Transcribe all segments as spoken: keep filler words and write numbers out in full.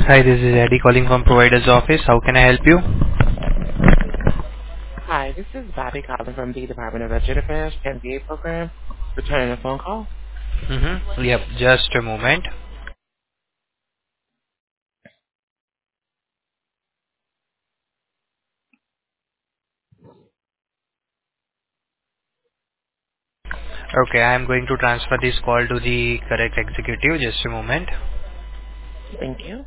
Hi, this is Eddie calling from provider's office. How can I help you? Hi, this is Bobby calling from the Department of Veteran Affairs ten V A program. Returning a phone call. Mm-hmm. Yep, just a moment. Okay, I am going to transfer this call to the correct executive. Just a moment. Thank you.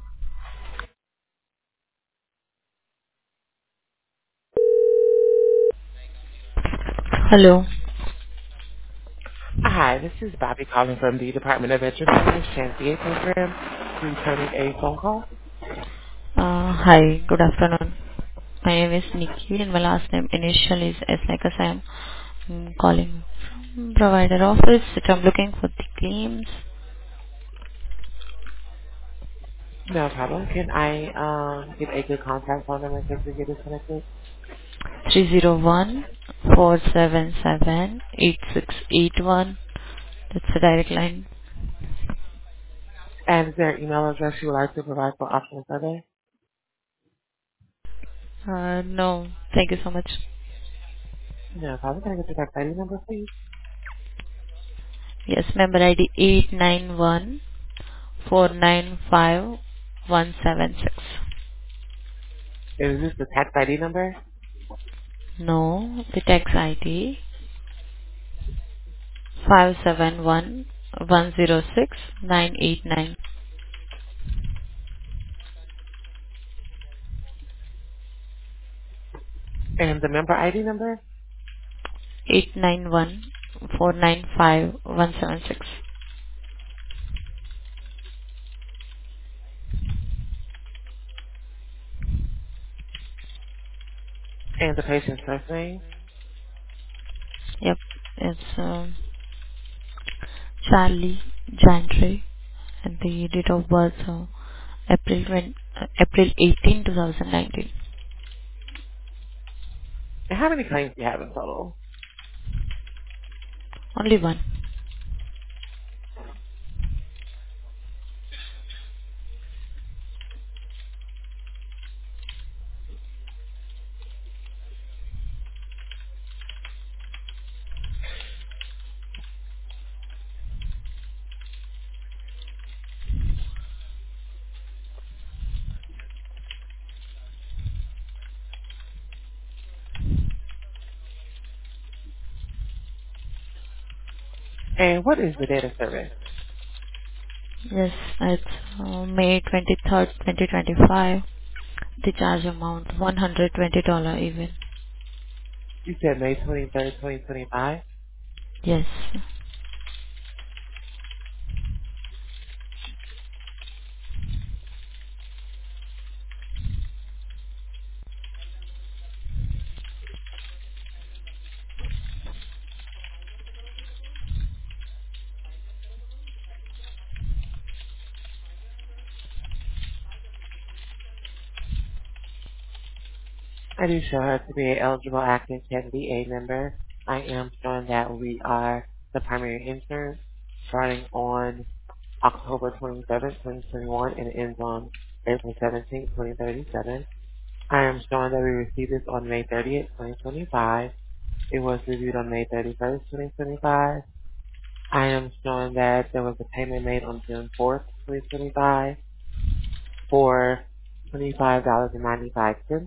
Hello. Hi, this is Bobby calling from the Department of Veteran Affairs ten V A program. Returning a phone call. Uh, hi, good afternoon. My name is Nikki and my last name initial is S like a Sam. I'm calling from provider office. I'm looking for the claims. No problem. Can I um get a good contact phone number in case we get disconnected? three zero one four seven seven eight six eight one. That's the direct line. And is there an email address you would like to provide for optional survey? Uh, no, thank you so much. No problem. Can I get your tax I D number, please? Yes, member I D eight nine one four nine five one seven six. Is this the tax I D number? No, the tax I D five seven one one zero six nine eight nine And the member I D number? eight nine one four nine five one seven six. And the patient's first name? Yep, it's um, Charlie Jandre and the date of birth uh, April twenty, uh, April eighteenth twenty nineteen. And how many claims do you have in total? Only one. And what is the date of service? Yes, it's uh, May twenty-third, twenty twenty-five. The charge amount one hundred twenty dollars even. You said May twenty-third, twenty twenty-five. Yes. I do show her to be an eligible active ten V A member. I am showing that we are the primary insurance starting on October twenty-seventh, twenty twenty-one and it ends on April seventeenth, twenty thirty-seven. I am showing that we received this on May thirtieth, twenty twenty-five. It was reviewed on May thirty-first, twenty twenty-five. I am showing that there was a payment made on June fourth, twenty twenty-five for twenty-five dollars and ninety-five cents,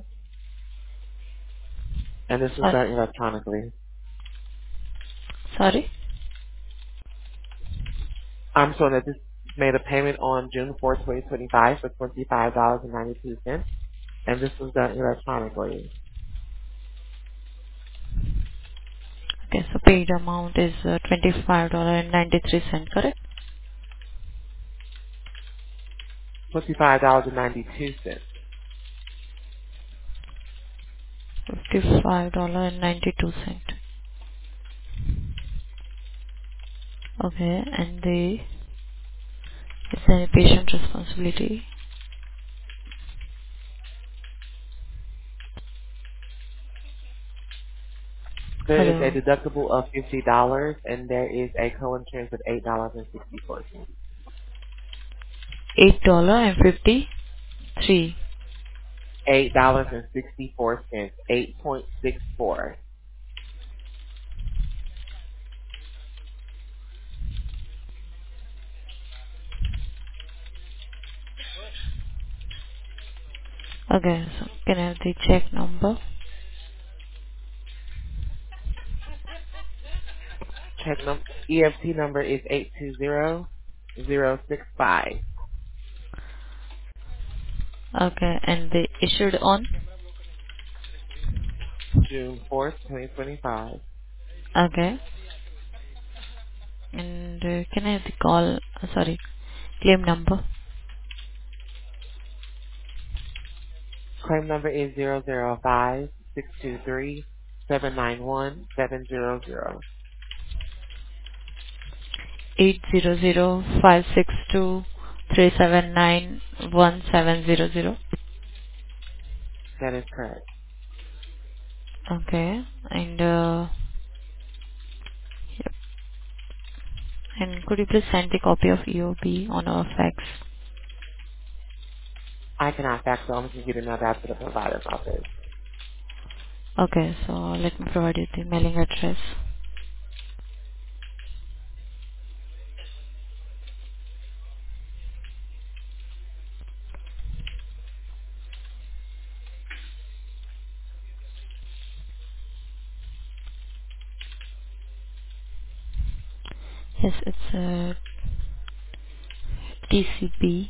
and this was Uh, done electronically. sorry? I'm showing that this made a payment on June fourth, twenty twenty-five for twenty-five dollars and ninety-two cents, and this was done electronically. Okay, so paid amount is uh, twenty-five dollars and ninety-three cents, correct? twenty-five dollars and ninety-two cents. fifty-five dollars and ninety-two cents. Okay, and the is there a patient responsibility? There is a Hello. deductible of fifty dollars and there is a co-insurance of eight dollars and sixty-four cents. eight dollars and fifty? three. eight dollars and sixty-four cents. eight point six four. Okay, so can I have the check number? Check num E F T number is eight two zero zero six five. Okay, and they issued on? June fourth, twenty twenty-five. Okay. And uh, can I have the call, uh, sorry, claim number? Claim number is zero zero five six two three seven nine one seven zero zero. eight zero zero five six two three seven nine one seven zero zero. That is correct. Okay. And uh, yep. And could you please send the copy of E O B on our fax? I cannot fax it. I'm going to get emailed out to the provider's office. Okay, so let me provide you the mailing address. Yes, it's uh, T C P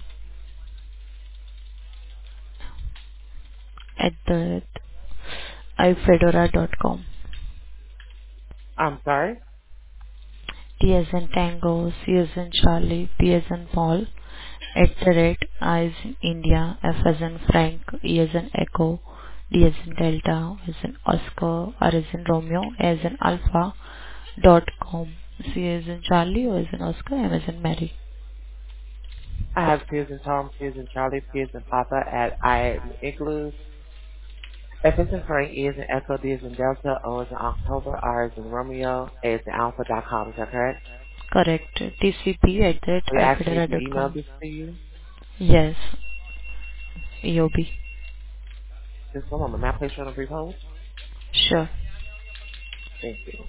at the ifedora dot com. I'm sorry? T as in Tango, C as in Charlie, P as in Paul, at the rate I as in India, F as in Frank, E as in Echo, D as in Delta, as in Oscar, R as in Romeo, A as in Alpha, dot com. C as in Charlie, O as in Oscar, M as in Mary. I have P as in Tom, P as in Charlie, P as in Papa at I am Igloo. F as in Frank, E as in Echo, D as in Delta, O as in October, R as in Romeo, A as in Alpha dot com. Is that correct? Correct. T C P at the Are you rate asking me ifedora to dot email com. this to you? Yes, E O B. Just one moment. May I place you on a brief hold? Sure. Thank you.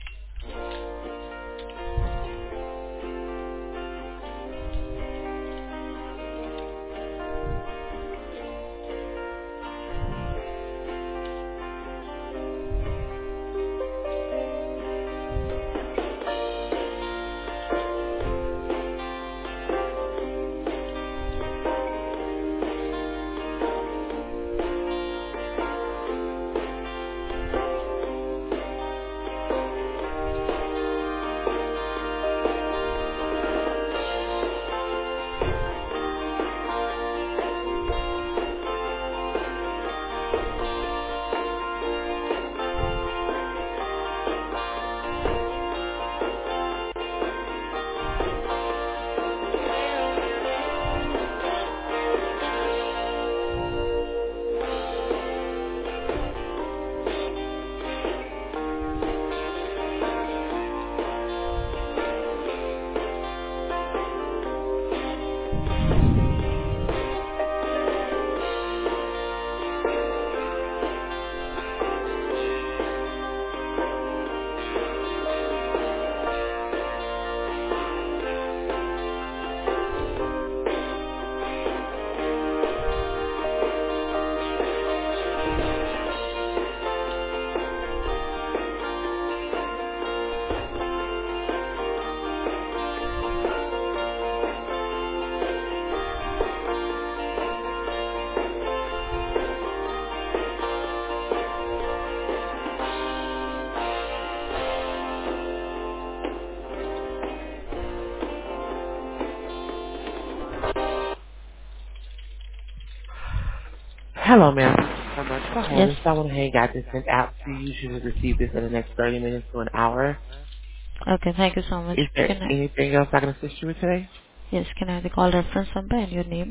Hello, ma'am. Thank you so much for Yes. holding. Someone had got this sent out to you. You should receive this in the next thirty minutes to an hour. Okay, thank you so much. Is there Can I, anything else I can assist you with today? yes, can I have the call reference number and your name?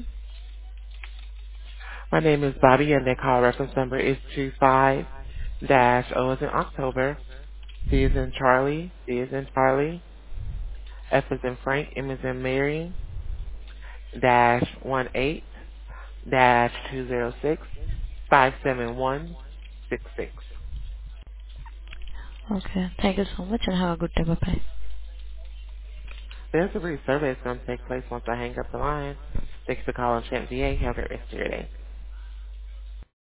My name is Bobby, and the call reference number is two five dash O as in October, C as in Charlie, C as in Charlie, F as in Frank, M as in Mary, dash one eight dash two zero six five seven one six six. Okay. Thank you so much and have a good day. Bye-bye. There's a brief survey that's going to take place once I hang up the line. Thanks for calling Champ V A. Have a great rest of your day.